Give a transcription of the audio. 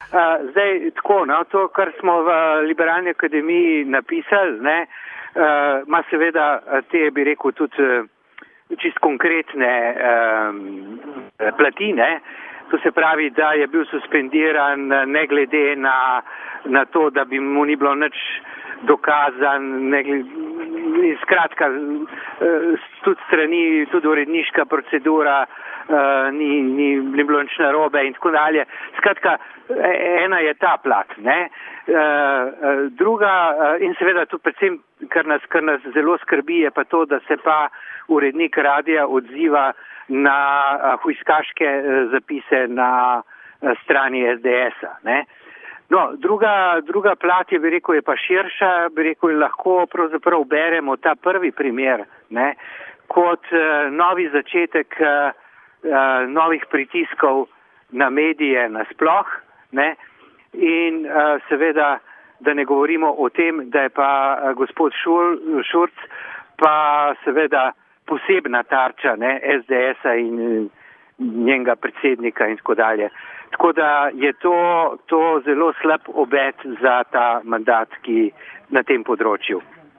Zdaj, tako, no, to, kar smo v Liberalni akademiji napisali, ne, ima seveda te, bi rekel, tudi čist konkretne plati, ne. To se pravi, da je bil suspendiran ne glede na to, da bi mu ni bilo nič dokazan, skratka, tudi strani, tudi uredniška procedura, ni bilo nič narobe in tako dalje. Skratka, ena je ta plat, ne. Druga, in seveda tudi predvsem, kar nas zelo skrbi, je pa to, da se pa urednik radija odziva na hujskaške zapise na strani SDS-a, ne. No, druga plat je, bi rekel, je pa širša, bi rekel, lahko pravzaprav beremo ta prvi primer, ne, kot novi začetek novih pritiskov na medije nasploh, ne, in seveda, da ne govorimo o tem, da je pa gospod Šurc pa seveda posebna tarča, ne, SDS-a in njenega predsednika in tako dalje. Tako da je to zelo slab obet za ta mandat, ki na tem področju.